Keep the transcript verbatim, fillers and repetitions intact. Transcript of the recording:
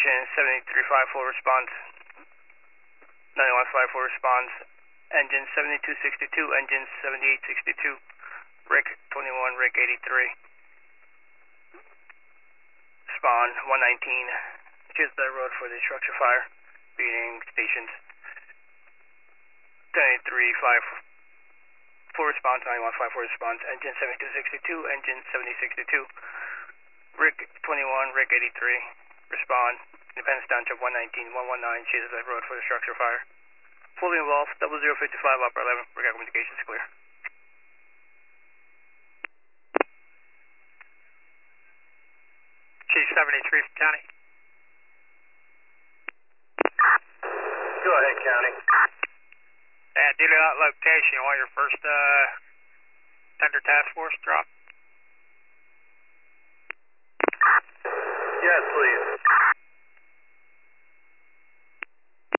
Station seventy-three fifty-four responds. ninety-one fifty-four responds. Engine seventy-two sixty-two, engine seventy-eight sixty-two. Rick twenty-one, Rick eighty-three. Spawn one nineteen. Choose the road for the structure fire. Beating stations. seventy-three fifty-four response, ninety-one fifty-four response. Engine seventy-two sixty-two, engine seventy sixty-two. Rick twenty-one, Rick eighty-three. Respond. Independence Township one nineteen, one nineteen, chases that road for the structure fire. Fully involved, double zero fifty-five, upper eleven, Rick communications clear. Chief seventy-three from County. Go ahead, County. And due to that location, you want your first uh, tender task force drop? Yes, please.